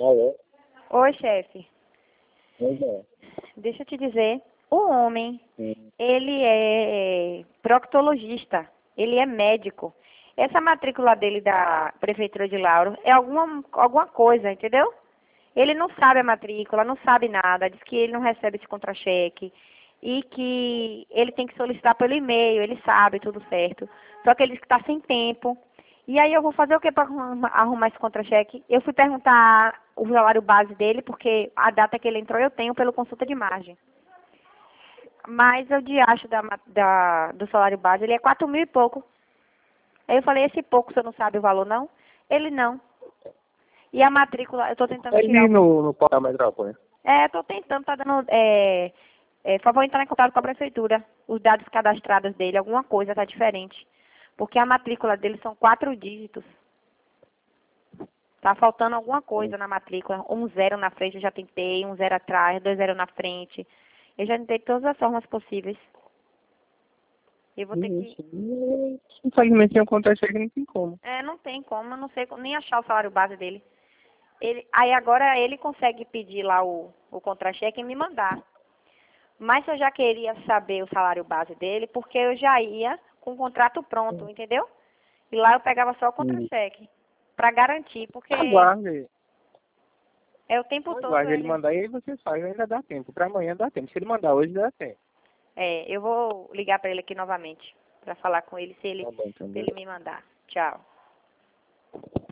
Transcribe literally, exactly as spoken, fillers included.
Alô? Oi, chefe. Pois é. Deixa eu te dizer, o homem, Sim. ele é proctologista, ele é médico. Essa matrícula dele da Prefeitura de Lauro é alguma, alguma coisa, entendeu? Ele não sabe a matrícula, não sabe nada, diz que ele não recebe esse contra-cheque e que ele tem que solicitar pelo e-mail, ele sabe, tudo certo. Só que ele diz que está sem tempo. E aí eu vou fazer o que para arrumar esse contra-cheque? Eu fui perguntar o salário base dele, porque a data que ele entrou eu tenho pelo consulta de margem. Mas eu de acho da, ma- da, do salário base, ele é quatro mil e pouco. Aí eu falei, esse pouco você não sabe o valor não? Ele não. E a matrícula, eu estou tentando tirar Aí o... no, no portal Metrópole. É, estou tentando, tá dando... É, é, favor entrar em contato com a prefeitura. Os dados cadastrados dele, alguma coisa está diferente. Porque a matrícula dele são quatro dígitos. Tá faltando alguma coisa na matrícula. Um zero na frente eu já tentei, um zero atrás, dois zero na frente. Eu já tentei de todas as formas possíveis. Eu vou ter que... Isso. Infelizmente, se acontecer, não tem como. É, não tem como, eu não sei co- nem achar o salário base dele. Ele, aí agora ele consegue pedir lá o, o contra-cheque e me mandar. Mas eu já queria saber o salário base dele, porque eu já ia com o contrato pronto, entendeu? E lá eu pegava só o Sim. contra-cheque. Pra garantir, porque Aguarde. é o tempo todo Aguarde ele ele... mandar e aí você faz. Ainda dá tempo. Pra amanhã dá tempo. Se ele mandar hoje, dá tempo. É, eu vou ligar para ele aqui novamente, para falar com ele se ele, Tá bom, então. se ele me mandar. Tchau.